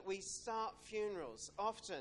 we start funerals often,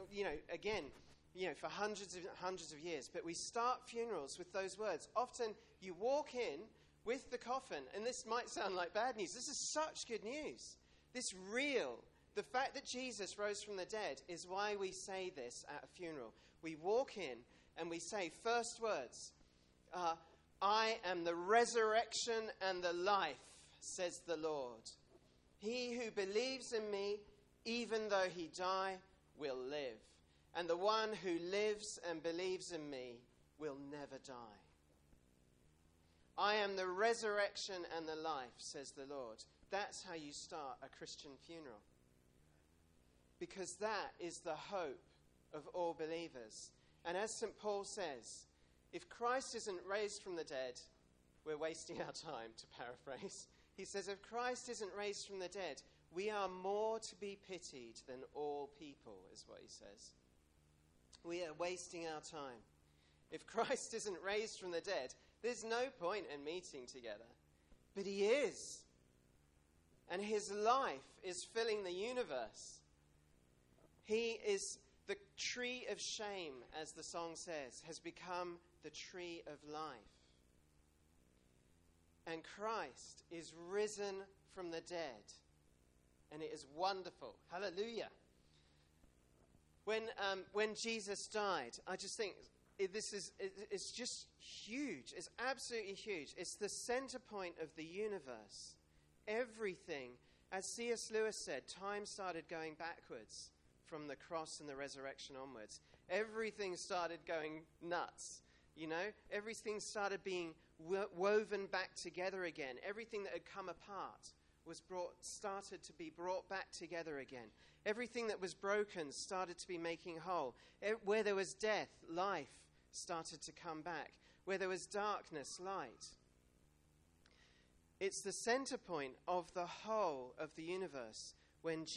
for hundreds of years, but we start funerals with those words. Often you walk in with the coffin, and this might sound like bad news. This is such good news. The fact that Jesus rose from the dead is why we say this at a funeral. We walk in and we say, first words, I am the resurrection and the life, says the Lord. He who believes in me, even though he die, will live. And the one who lives and believes in me will never die. I am the resurrection and the life, says the Lord. That's how you start a Christian funeral. Because that is the hope of all believers. And as St. Paul says, if Christ isn't raised from the dead, we're wasting our time, to paraphrase. He says, if Christ isn't raised from the dead, we are more to be pitied than all people, is what he says. We are wasting our time. If Christ isn't raised from the dead, there's no point in meeting together. But he is. And his life is filling the universe. He is the tree of shame, as the song says, has become the tree of life. And Christ is risen from the dead. And it is wonderful. Hallelujah. When Jesus died, I just think it's just huge. It's absolutely huge. It's the center point of the universe. Everything, as C.S. Lewis said, time started going backwards from the cross and the resurrection onwards. Everything started going nuts. Everything started being woven back together again. Everything that had come apart started to be brought back together again. Everything that was broken started to be making whole. Where there was death, life started to come back. Where there was darkness, light. It's the center point of the whole of the universe when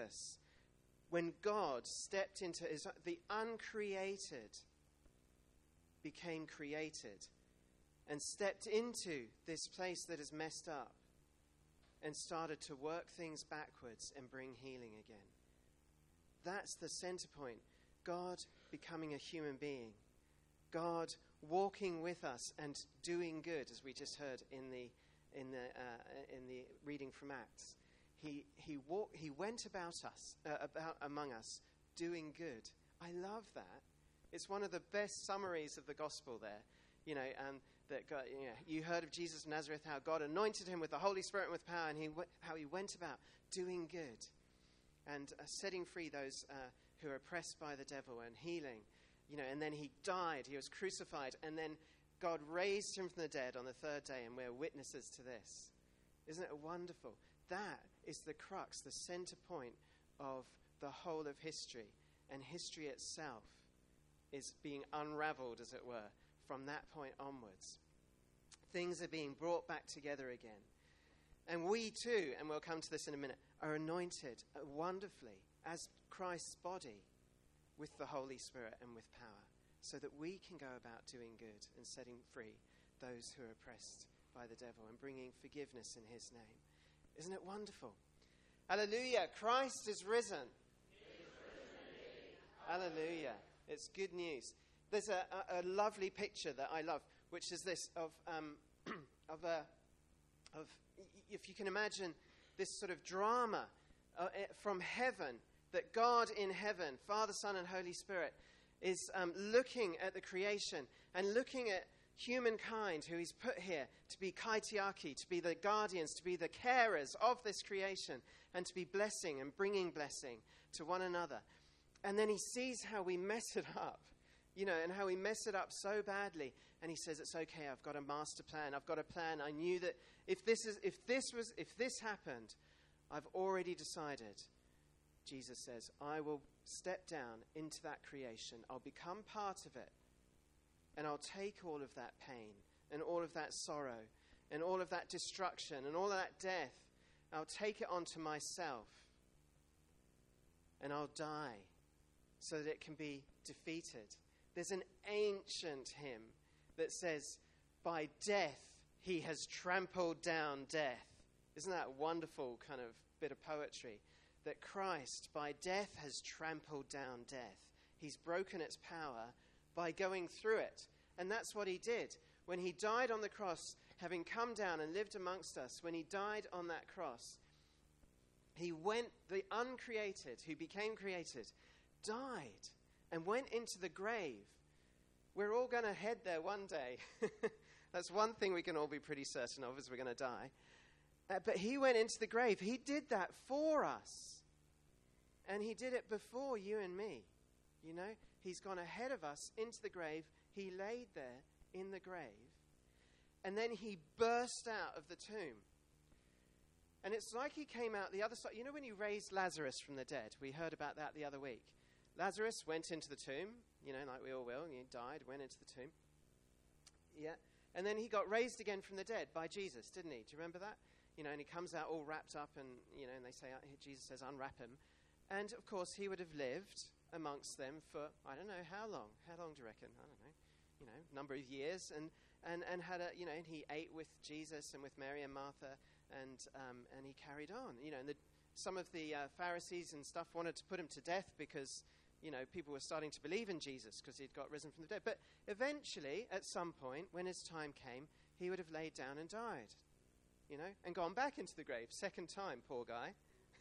God stepped into the uncreated became created and stepped into this place that is messed up and started to work things backwards and bring healing again. That's the center point. God becoming a human being. God walking with us and doing good, as we just heard in the reading from Acts. He went about among us, doing good. I love that. It's one of the best summaries of the gospel there. That God, you heard of Jesus of Nazareth, how God anointed him with the Holy Spirit and with power, and how he went about doing good and setting free those who are oppressed by the devil and healing. And then he died, he was crucified, and then God raised him from the dead on the third day, and we're witnesses to this. Isn't it wonderful? That is the crux, the center point of the whole of history. And history itself is being unraveled, as it were, from that point onwards. Things are being brought back together again. And we too, and we'll come to this in a minute, are anointed wonderfully as Christ's body with the Holy Spirit and with power, so that we can go about doing good and setting free those who are oppressed by the devil and bringing forgiveness in his name. Isn't it wonderful? Hallelujah. Christ is risen. Hallelujah. It's good news. There's a lovely picture that I love, which is this of if you can imagine this sort of drama from heaven, that God in heaven, Father, Son, and Holy Spirit, is looking at the creation and looking at humankind who he's put here to be kaitiaki, to be the guardians, to be the carers of this creation, and to be blessing and bringing blessing to one another. And then he sees how we mess it up, and how we mess it up so badly. And he says, it's okay, I've got a master plan. I've got a plan. I knew that if this happened, I've already decided. Jesus says, I will step down into that creation. I'll become part of it. And I'll take all of that pain and all of that sorrow and all of that destruction and all of that death. I'll take it onto myself. And I'll die so that it can be defeated. There's an ancient hymn that says, by death he has trampled down death. Isn't that a wonderful kind of bit of poetry? that Christ, by death, has trampled down death. He's broken its power by going through it. And that's what he did. When he died on the cross, having come down and lived amongst us, when he died on that cross, he went, the uncreated, who became created, died and went into the grave. We're all going to head there one day. That's one thing we can all be pretty certain of, is we're going to die. But he went into the grave. He did that for us. And he did it before you and me. You know, he's gone ahead of us into the grave. He laid there in the grave. And then he burst out of the tomb. And it's like he came out the other side. You know when he raised Lazarus from the dead? We heard about that the other week. Lazarus went into the tomb, you know, like we all will. He died, went into the tomb. Yeah. And then he got raised again from the dead by Jesus, didn't he? Do you remember that? You know, and he comes out all wrapped up and, you know, and they say, Jesus says, unwrap him. And, of course, he would have lived amongst them for, I don't know, how long? How long do you reckon? I don't know. You know, number of years. And had a, you know, and he ate with Jesus and with Mary and Martha, and he carried on. You know, and some of the Pharisees and stuff wanted to put him to death because, you know, people were starting to believe in Jesus because he'd got risen from the dead. But eventually, at some point, when his time came, he would have laid down and died, you know, and gone back into the grave. Second time, poor guy.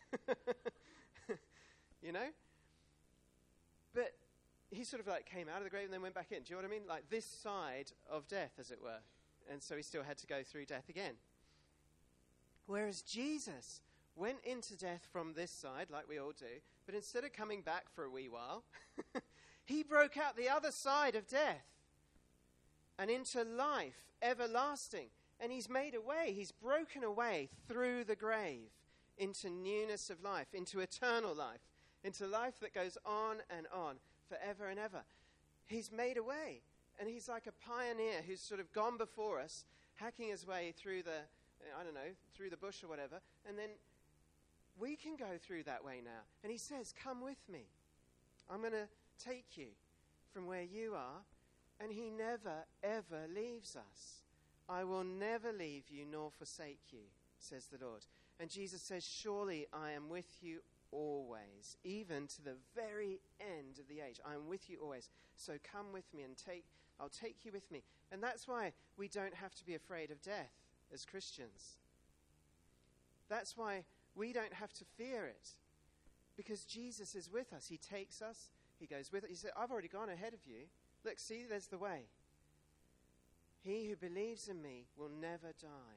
You know? But he sort of like came out of the grave and then went back in. Do you know what I mean? Like this side of death, as it were. And so he still had to go through death again. Whereas Jesus went into death from this side, like we all do, but instead of coming back for a wee while, he broke out the other side of death and into life everlasting. And he's made a way. He's broken a way through the grave into newness of life, into eternal life, into life that goes on and on forever and ever. He's made a way. And he's like a pioneer who's sort of gone before us, hacking his way through the, I don't know, through the bush or whatever. And then we can go through that way now. And he says, come with me. I'm going to take you from where you are. And he never, ever leaves us. I will never leave you nor forsake you, says the Lord. And Jesus says, surely I am with you always, even to the very end of the age. I am with you always. So come with me and I'll take you with me. And that's why we don't have to be afraid of death as Christians. That's why we don't have to fear it. Because Jesus is with us. He takes us. He goes with us. He said, I've already gone ahead of you. Look, see, there's the way. He who believes in me will never die.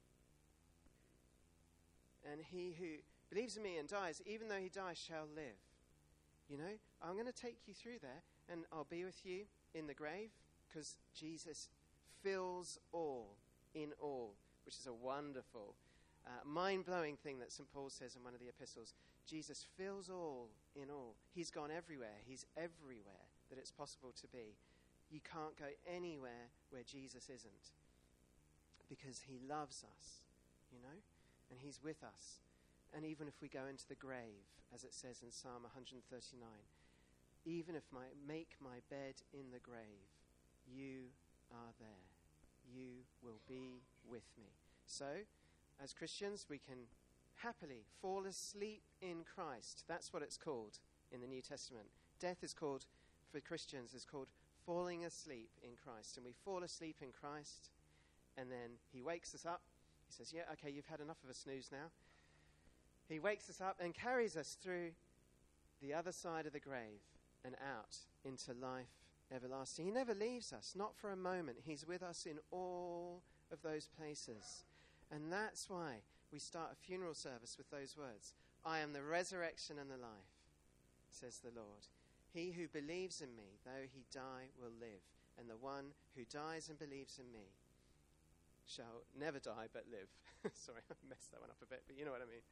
And he who believes in me and dies, even though he dies, shall live. You know, I'm going to take you through there, and I'll be with you in the grave, because Jesus fills all in all, which is a wonderful, mind-blowing thing that St. Paul says in one of the epistles. Jesus fills all in all. He's gone everywhere. He's everywhere that it's possible to be. You can't go anywhere where Jesus isn't, because he loves us, you know, and he's with us. And even if we go into the grave, as it says in Psalm 139, even if I make my bed in the grave, you are there. You will be with me. So, as Christians, we can happily fall asleep in Christ. That's what it's called in the New Testament. Death is called, for Christians, is called falling asleep in Christ. And we fall asleep in Christ, and then he wakes us up. He says, yeah, okay, you've had enough of a snooze now. He wakes us up and carries us through the other side of the grave and out into life everlasting. He never leaves us, not for a moment. He's with us in all of those places. And that's why we start a funeral service with those words. I am the resurrection and the life, says the Lord. He who believes in me, though he die, will live. And the one who dies and believes in me shall never die but live. Sorry, I messed that one up a bit, but you know what I mean.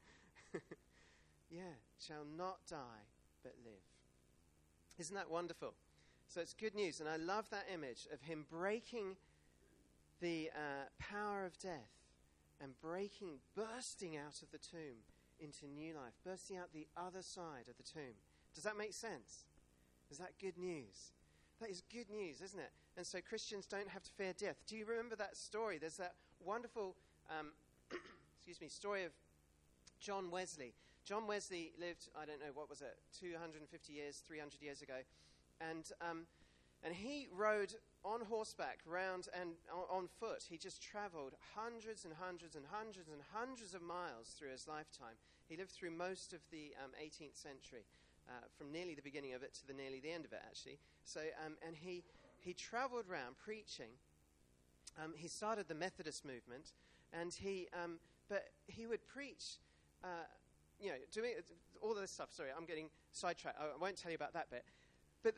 Yeah, shall not die but live. Isn't that wonderful? So it's good news. And I love that image of him breaking the power of death and bursting out of the tomb into new life, bursting out the other side of the tomb. Does that make sense? Is that good news? That is good news, isn't it? And so Christians don't have to fear death. Do you remember that story? There's that wonderful story of John Wesley. John Wesley lived, I don't know, 250 years, 300 years ago. And he rode on horseback round and on foot. He just traveled hundreds and hundreds and hundreds and hundreds of miles through his lifetime. He lived through most of the 18th century, from nearly the beginning of it to nearly the end of it, actually. So, and he traveled around preaching. He started the Methodist movement, and but he would preach, doing all of this stuff. Sorry, I'm getting sidetracked. I won't tell you about that bit. But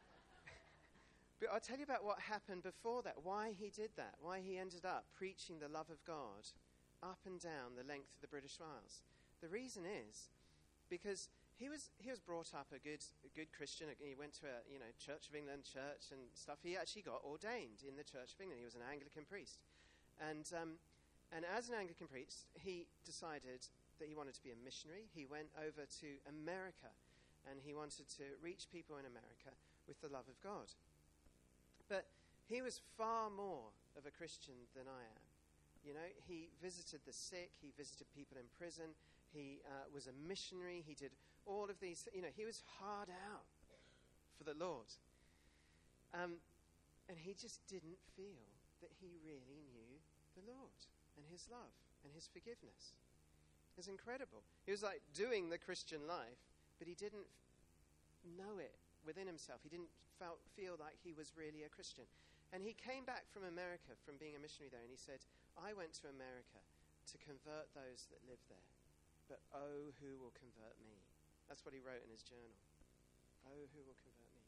I'll tell you about what happened before that, why he did that, why he ended up preaching the love of God up and down the length of the British Isles. The reason is because he was brought up a good Christian. He went to a Church of England church and stuff. He actually got ordained in the Church of England. He was an Anglican priest, and as an Anglican priest, he decided that he wanted to be a missionary. He went over to America, and he wanted to reach people in America with the love of God. But he was far more of a Christian than I am. He visited the sick. He visited people in prison. He was a missionary. He did all of these. He was hard out for the Lord. And he just didn't feel that he really knew the Lord and his love and his forgiveness. It was incredible. He was like doing the Christian life, but he didn't know it within himself. He didn't feel like he was really a Christian. And he came back from America, from being a missionary there, and he said, I went to America to convert those that live there, but oh, who will convert me? That's what he wrote in his journal. Oh, who will convert me?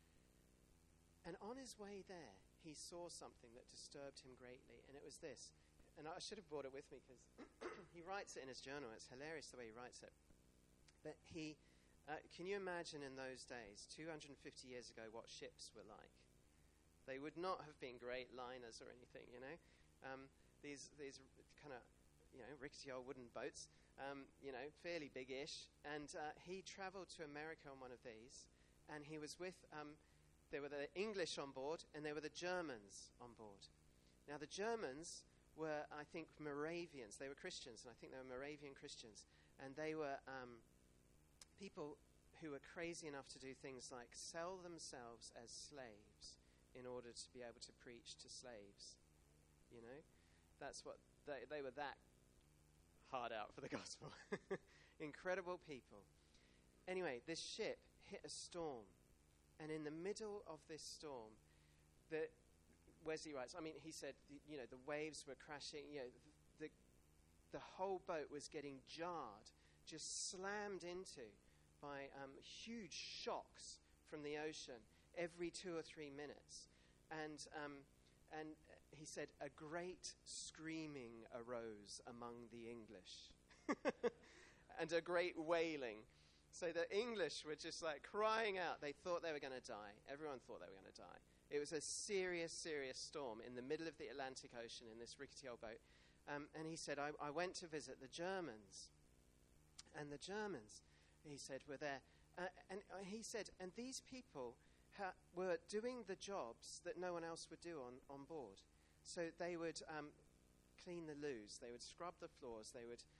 And on his way there, he saw something that disturbed him greatly, and it was this. And I should have brought it with me because he writes it in his journal. It's hilarious the way he writes it. But can you imagine in those days, 250 years ago, what ships were like? They would not have been great liners or anything, These kind of, rickety old wooden boats, fairly big-ish. And he traveled to America on one of these, and he was with, there were the English on board, and there were the Germans on board. Now, the Germans were, I think, Moravians. They were Christians, and I think they were Moravian Christians. And they were people who were crazy enough to do things like sell themselves as slaves in order to be able to preach to slaves. That's what they were, that hard out for the gospel. Incredible people. Anyway, this ship hit a storm, and in the middle of this storm, Wesley writes, he said, the waves were crashing, the whole boat was getting jarred, just slammed into by huge shocks from the ocean every 2 or 3 minutes. And he said, a great screaming arose among the English and a great wailing. So the English were just like crying out. They thought they were going to die. Everyone thought they were going to die. It was a serious, serious storm in the middle of the Atlantic Ocean in this rickety old boat. And he said, I went to visit the Germans. And the Germans, he said, were there. And he said, and these people were doing the jobs that no one else would do on board. So they would clean the loos. They would scrub the floors. They would,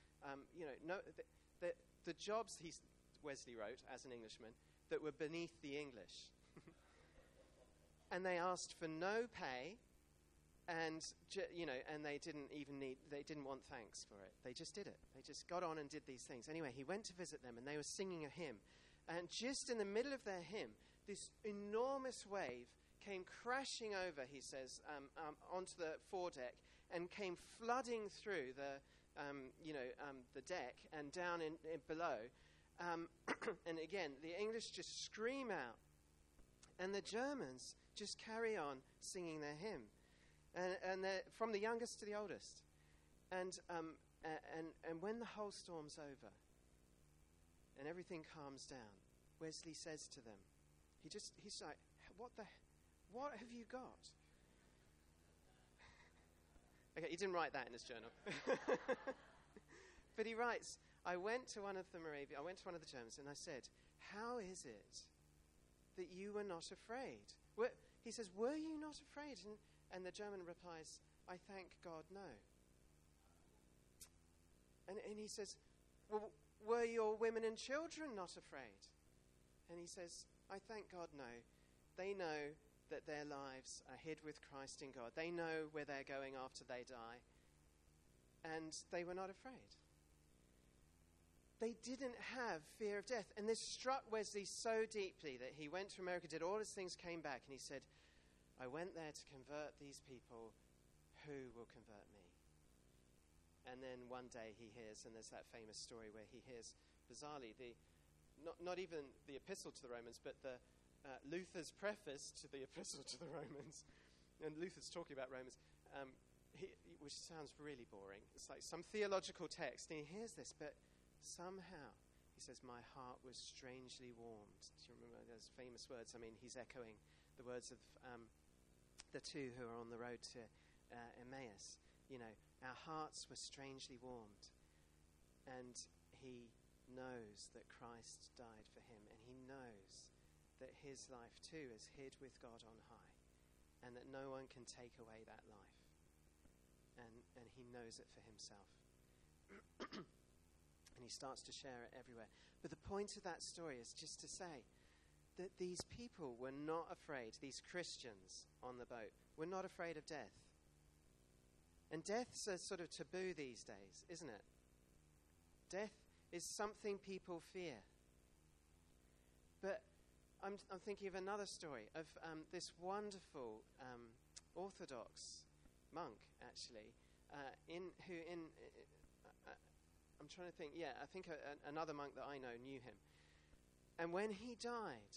the jobs, Wesley wrote, as an Englishman, that were beneath the English. And they asked for no pay, and and they didn't want thanks for it. They just did it. They just got on and did these things. Anyway, he went to visit them, and they were singing a hymn. And just in the middle of their hymn, this enormous wave came crashing over, he says, onto the foredeck, and came flooding through the deck and down in below. And again, the English just scream out, and the Germans just carry on singing their hymn, and they're from the youngest to the oldest. And when the whole storm's over and everything calms down, Wesley says to them, he's like, what have you got? Okay, he didn't write that in his journal. But he writes, I went to one of the Germans, and I said, how is it that you were not afraid? He says, were you not afraid? And the German replies, I thank God, no. And he says, well, were your women and children not afraid? And he says, I thank God, no. They know that their lives are hid with Christ in God. They know where they're going after they die. And they were not afraid. They didn't have fear of death. And this struck Wesley so deeply that he went to America, did all his things, came back, and he said, I went there to convert these people. Who will convert me? And then one day he hears, and there's that famous story where he hears, bizarrely, not even the epistle to the Romans, but the Luther's preface to the epistle to the Romans. And Luther's talking about Romans, which sounds really boring. It's like some theological text, and he hears this, but somehow, he says, my heart was strangely warmed. Do you remember those famous words? I mean, he's echoing the words of the two who are on the road to Emmaus. You know, our hearts were strangely warmed. And he knows that Christ died for him, and he knows that his life too is hid with God on high, and that no one can take away that life. And he knows it for himself. And he starts to share it everywhere. But the point of that story is just to say that these people were not afraid, these Christians on the boat, were not afraid of death. And death's a sort of taboo these days, isn't it? Death is something people fear. But I'm thinking of another story of this wonderful Orthodox monk, actually, I'm trying to think, I think another monk that I know knew him. And when he died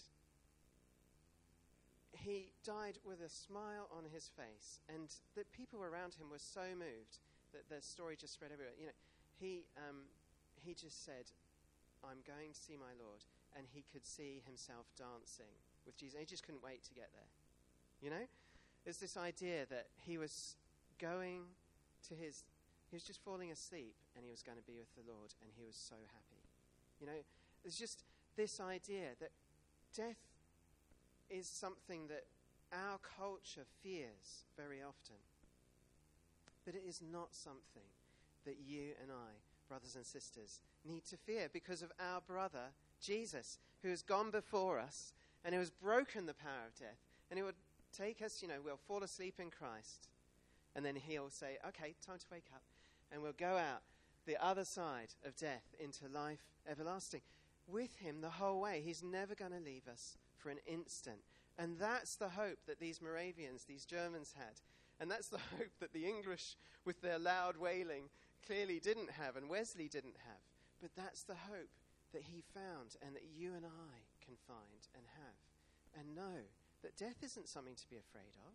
with a smile on his face, and the people around him were so moved that the story just spread everywhere. You know, he just said, I'm going to see my Lord, and he could see himself dancing with Jesus. He just couldn't wait to get there. You know? There's this idea that he was going to he was just falling asleep, and he was going to be with the Lord, and he was so happy. You know, there's just this idea that death is something that our culture fears very often. But it is not something that you and I, brothers and sisters, need to fear because of our brother, Jesus, who has gone before us and who has broken the power of death. And he will take us, we'll fall asleep in Christ. And then he'll say, okay, time to wake up. And we'll go out the other side of death into life everlasting. With him the whole way. He's never going to leave us for an instant. And that's the hope that these Moravians, these Germans had. And that's the hope that the English, with their loud wailing, clearly didn't have, and Wesley didn't have. But that's the hope that he found, and that you and I can find and have. And know that death isn't something to be afraid of.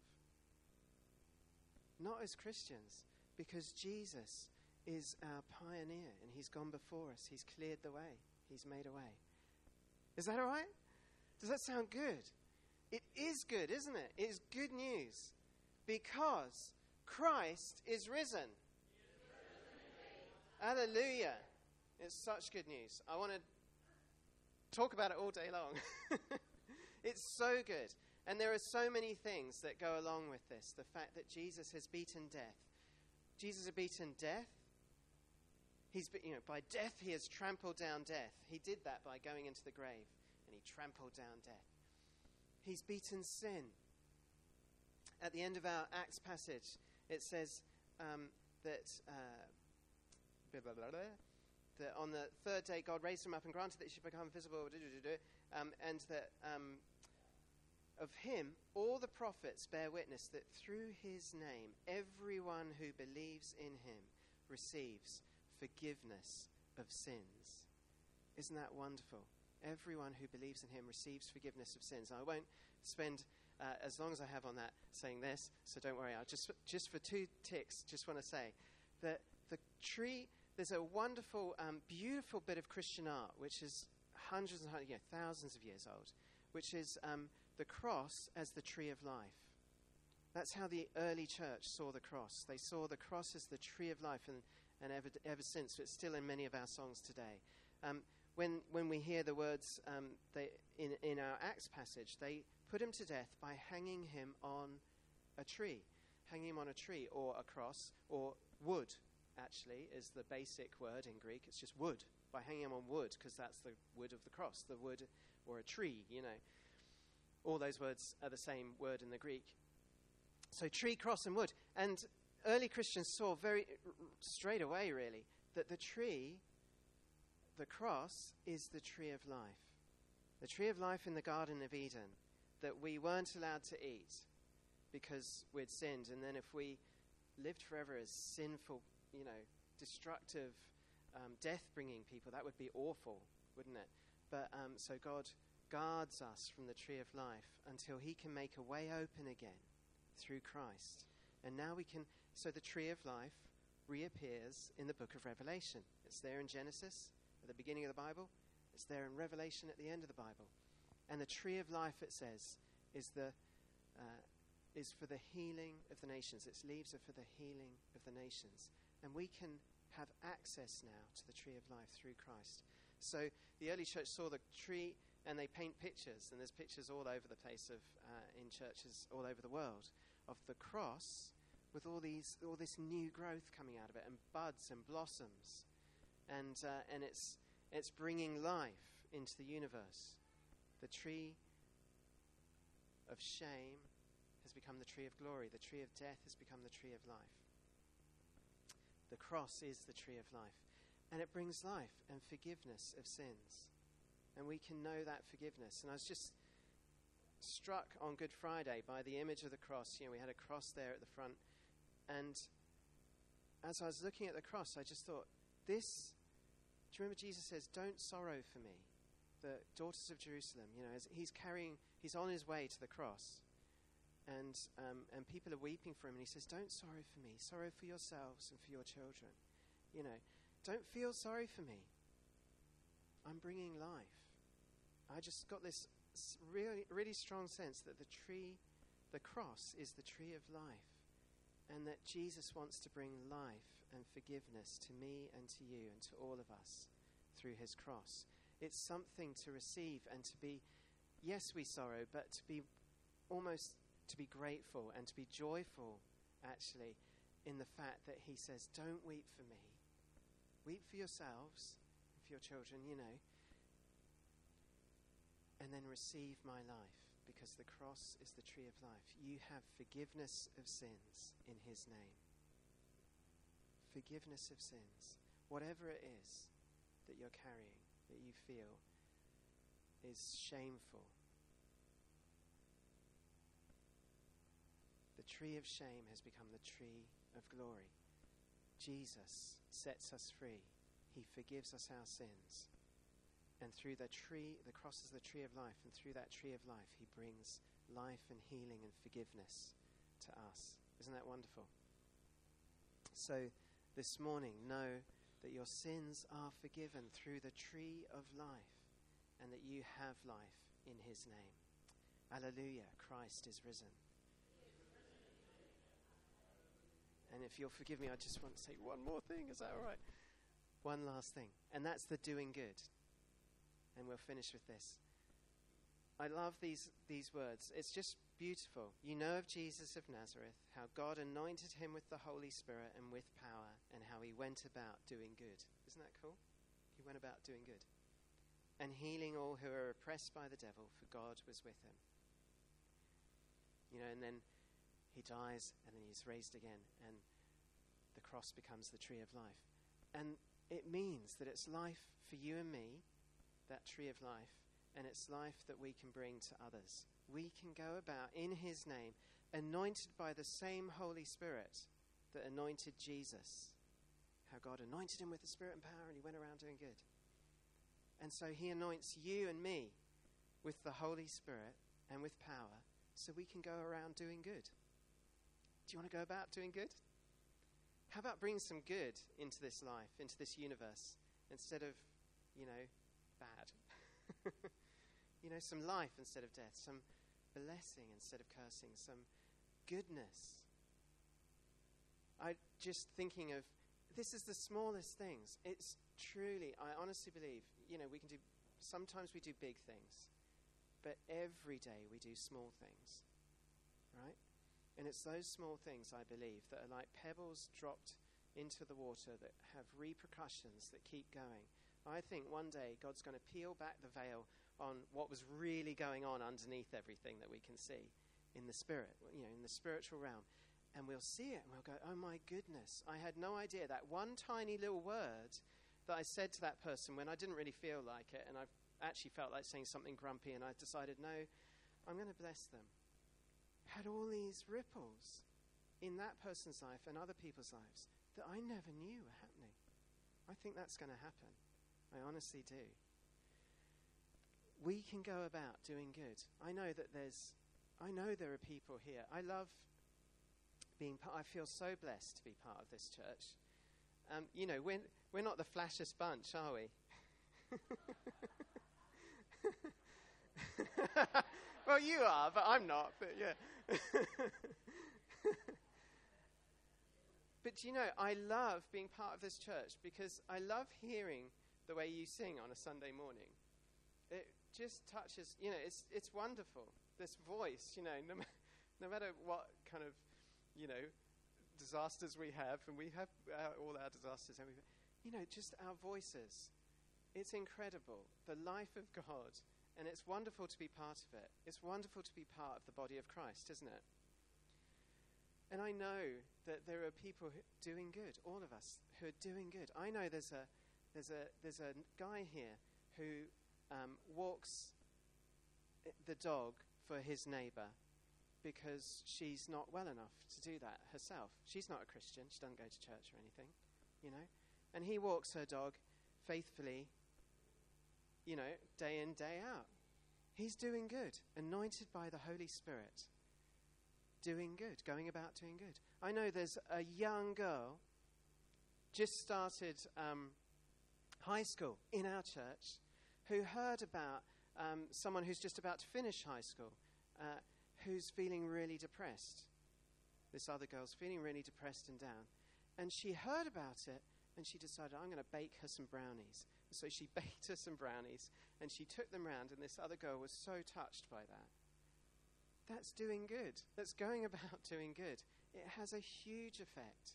Not as Christians, because Jesus is our pioneer, and he's gone before us. He's cleared the way. He's made a way. Is that all right? Does that sound good? It is good, isn't it? It is good news, because Christ is risen. Hallelujah. It's such good news. I want to talk about it all day long. It's so good. And there are so many things that go along with this. The fact that Jesus has beaten death. Jesus has beaten death. By death he has trampled down death. He did that by going into the grave, and he trampled down death. He's beaten sin. At the end of our Acts passage, it says that on the third day God raised him up and granted that he should become visible, and that of him all the prophets bear witness that through his name everyone who believes in him receives forgiveness of sins. Isn't that wonderful? Everyone who believes in him receives forgiveness of sins. I won't spend as long as I have on that saying this, so don't worry. I'll just for 2 ticks, just want to say that the tree, there's a wonderful, beautiful bit of Christian art, which is hundreds and hundreds, thousands of years old, which is the cross as the tree of life. That's how the early church saw the cross. They saw the cross as the tree of life, and ever since, it's still in many of our songs today. When we hear the words in our Acts passage, they put him to death by hanging him on a tree. Hanging him on a tree or a cross, or wood, actually, is the basic word in Greek. It's just wood. by hanging them on wood, because that's the wood of the cross, the wood or a tree, All those words are the same word in the Greek. So tree, cross, and wood. And early Christians saw very straight away, really, that the tree, the cross, is the tree of life. The tree of life in the Garden of Eden that we weren't allowed to eat because we'd sinned. And then if we lived forever as sinful, destructive, death-bringing people, that would be awful, wouldn't it? But so God guards us from the tree of life until he can make a way open again through Christ. And now so the tree of life reappears in the book of Revelation. It's there in Genesis at the beginning of the Bible. It's there in Revelation at the end of the Bible. And the tree of life, it says, is for the healing of the nations. Its leaves are for the healing of the nations. And we can have access now to the tree of life through Christ. So the early church saw the tree, and they paint pictures, and there's pictures all over the place in churches all over the world of the cross with all this new growth coming out of it, and buds and blossoms, and it's bringing life into the universe. The tree of shame has become the tree of glory. The tree of death has become the tree of life. The cross is the tree of life. And it brings life and forgiveness of sins. And we can know that forgiveness. And I was just struck on Good Friday by the image of the cross. We had a cross there at the front. And as I was looking at the cross, I just thought, do you remember Jesus says, "Don't sorrow for me." The daughters of Jerusalem, as he's on his way to the cross. And people are weeping for him, and he says, "Don't sorrow for me. Sorrow for yourselves and for your children. Don't feel sorry for me. I'm bringing life." I just got this really, really strong sense that the cross is the tree of life, and that Jesus wants to bring life and forgiveness to me and to you and to all of us through his cross. It's something to receive and to be, yes, we sorrow, but to be grateful and to be joyful, actually, in the fact that he says, "Don't weep for me. Weep for yourselves, for your children, and then receive my life, because the cross is the tree of life. You have forgiveness of sins in his name. Forgiveness of sins. Whatever it is that you're carrying, that you feel is shameful. The tree of shame has become the tree of glory. Jesus sets us free. He forgives us our sins. And through the cross is the tree of life, and through that tree of life, he brings life and healing and forgiveness to us. Isn't that wonderful? So this morning, know that your sins are forgiven through the tree of life, and that you have life in his name. Hallelujah, Christ is risen. And if you'll forgive me, I just want to say one more thing. Is that all right? One last thing. And that's the doing good. And we'll finish with this. I love these words. It's just beautiful. You know of Jesus of Nazareth, how God anointed him with the Holy Spirit and with power, and how he went about doing good. Isn't that cool? He went about doing good. And healing all who are oppressed by the devil, for God was with him. And then he dies, and then he's raised again, and the cross becomes the tree of life. And it means that it's life for you and me, that tree of life, and it's life that we can bring to others. We can go about in his name, anointed by the same Holy Spirit that anointed Jesus. How God anointed him with the Spirit and power, and he went around doing good. And so he anoints you and me with the Holy Spirit and with power, so we can go around doing good. Do you want to go about doing good? How about bring some good into this life, into this universe, instead of, bad? Some life instead of death, some blessing instead of cursing, some goodness. I just thinking of, this is the smallest things. It's truly, I honestly believe, sometimes we do big things, but every day we do small things, right? And it's those small things, I believe, that are like pebbles dropped into the water that have repercussions that keep going. I think one day God's going to peel back the veil on what was really going on underneath everything that we can see in the spirit, in the spiritual realm. And we'll see it and we'll go, oh my goodness, I had no idea that one tiny little word that I said to that person when I didn't really feel like it, and I actually felt like saying something grumpy, and I decided, no, I'm going to bless them, had all these ripples in that person's life and other people's lives that I never knew were happening. I think that's going to happen. I honestly do. We can go about doing good. I know there are people here. I love I feel so blessed to be part of this church. We're not the flashiest bunch, are we? Well, you are, but I'm not. But yeah. But I love being part of this church because I love hearing the way you sing on a Sunday morning. It just touches, it's wonderful. This voice, no matter what kind of, disasters we have, and we have all our disasters, and just our voices. It's incredible, the life of God, and it's wonderful to be part of it. It's wonderful to be part of the body of Christ, isn't it? And I know that there are people doing good, all of us who are doing good. I know there's a guy here who walks the dog for his neighbour because she's not well enough to do that herself. She's not a Christian. She doesn't go to church or anything, And he walks her dog faithfully, day in, day out. He's doing good, anointed by the Holy Spirit. Doing good, going about doing good. I know there's a young girl, just started high school in our church, who heard about someone who's just about to finish high school, who's feeling really depressed. This other girl's feeling really depressed and down. And she heard about it, and she decided, I'm going to bake her some brownies. So she baked her some brownies, and she took them round, and this other girl was so touched by that. That's doing good. That's going about doing good. It has a huge effect.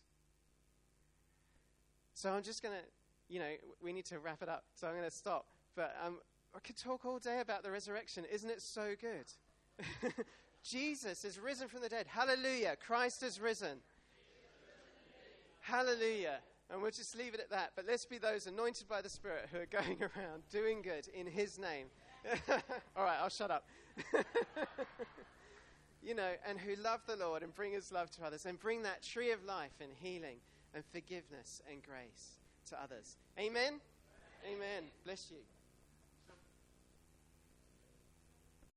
So I'm just going to, we need to wrap it up, so I'm going to stop. But I could talk all day about the resurrection. Isn't it so good? Jesus is risen from the dead. Hallelujah. Christ is risen. Hallelujah. And we'll just leave it at that. But let's be those anointed by the Spirit who are going around doing good in his name. All right, I'll shut up. And who love the Lord and bring his love to others and bring that tree of life and healing and forgiveness and grace to others. Amen? Amen. Bless you.